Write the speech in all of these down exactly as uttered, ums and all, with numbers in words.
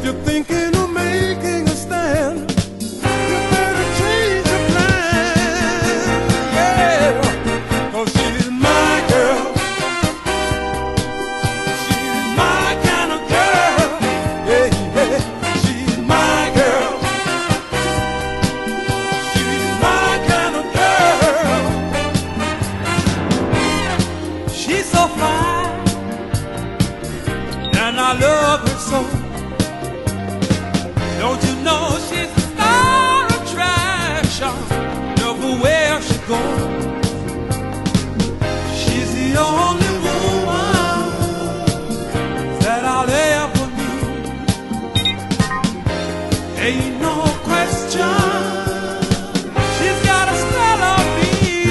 you're thinking of making a stand, you better change your plan. Yeah, 'cause she's my girl. She's my kind of girl. Yeah, yeah. She's my girl. She's my kind of girl. She's so fine, and I love her so. Don't you know she's a star attraction everywhere she goes? She's the only woman that I'll ever need. Ain't no question, she's got a spell on me.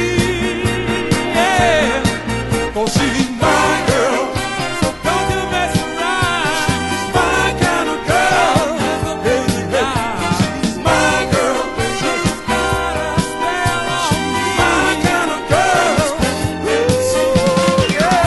Yeah, 'cause she's my girl. So don't you mess around. She's my kind of girl. She's my girl. She's got a spell on me. My kind of girl. Yeah.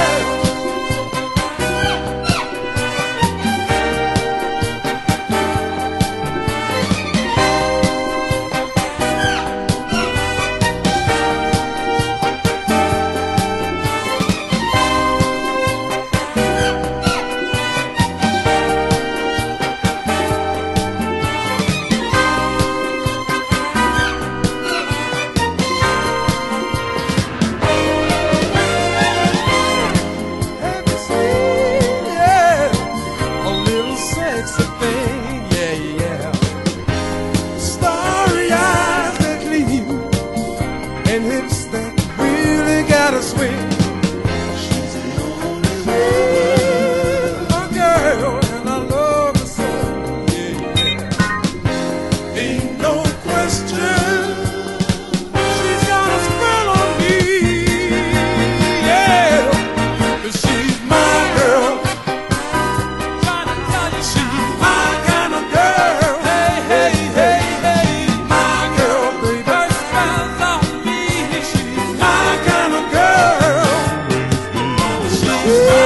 Have you seen, yeah, a little sexy thing, yeah, yeah. Starry eyes that gleam and hips that really gotta swing. She's the only one, my girl, and I love her so, yeah, yeah. Ain't no question, she's got a spell on me, yeah. 'Cause she's my girl. She's my kind of girl. Hey, hey, hey, hey. My girl, baby. Her spell's on me. She's my kind of girl. She's my